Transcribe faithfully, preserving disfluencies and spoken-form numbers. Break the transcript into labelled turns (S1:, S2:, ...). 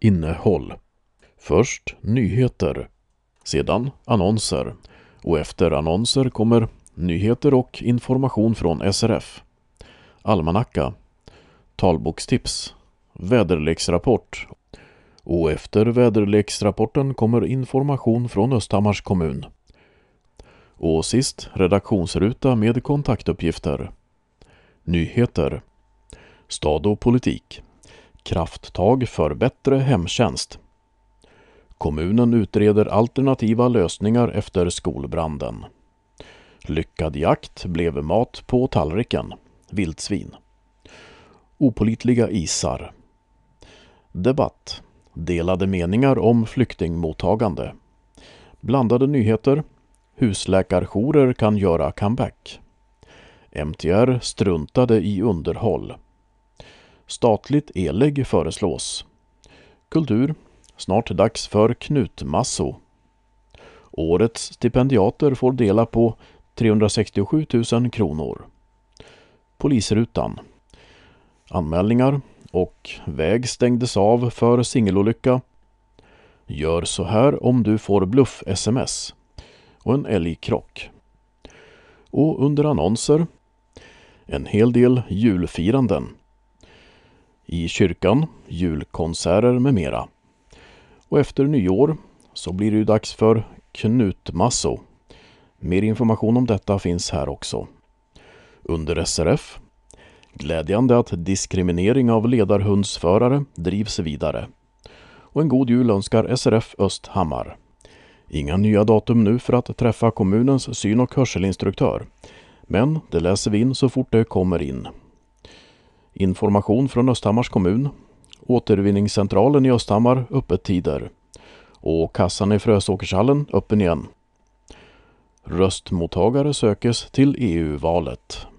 S1: Innehåll. Först nyheter, sedan annonser och efter annonser kommer nyheter och information från S R F, almanacka, talbokstips, väderleksrapport och efter väderleksrapporten kommer information från Östhammars kommun. Och sist redaktionsruta med kontaktuppgifter. Nyheter. Stad och politik. Krafttag för bättre hemtjänst. Kommunen utreder alternativa lösningar efter skolbranden. Lyckad jakt blev mat på tallriken. Vildsvin. Opålitliga isar. Debatt. Delade meningar om flyktingmottagande. Blandade nyheter. Husläkarjourer kan göra comeback. M T R struntade i underhåll. Statligt elägg föreslås. Kultur. Snart dags för Knutmasso. Årets stipendiater får dela på trehundrasextiosju tusen kronor. Polisrutan. Anmälningar och väg stängdes av för singelolycka. Gör så här om du får bluff-sms. Och en älgkrock. Och under annonser en hel del julfiranden. I kyrkan, julkonserter med mera. Och efter nyår så blir det ju dags för Knutmasso. Mer information om detta finns här också. Under S R F. Glädjande att diskriminering av ledarhundsförare drivs vidare. Och en god jul önskar S R F Östhammar. Inga nya datum nu för att träffa kommunens syn- och hörselinstruktör. Men det läser vi in så fort det kommer in. Information från Östhammars kommun. Återvinningscentralen i Östhammar öppettider. Och kassan i Frösåkershallen öppen igen. Röstmottagare sökes till E U-valet.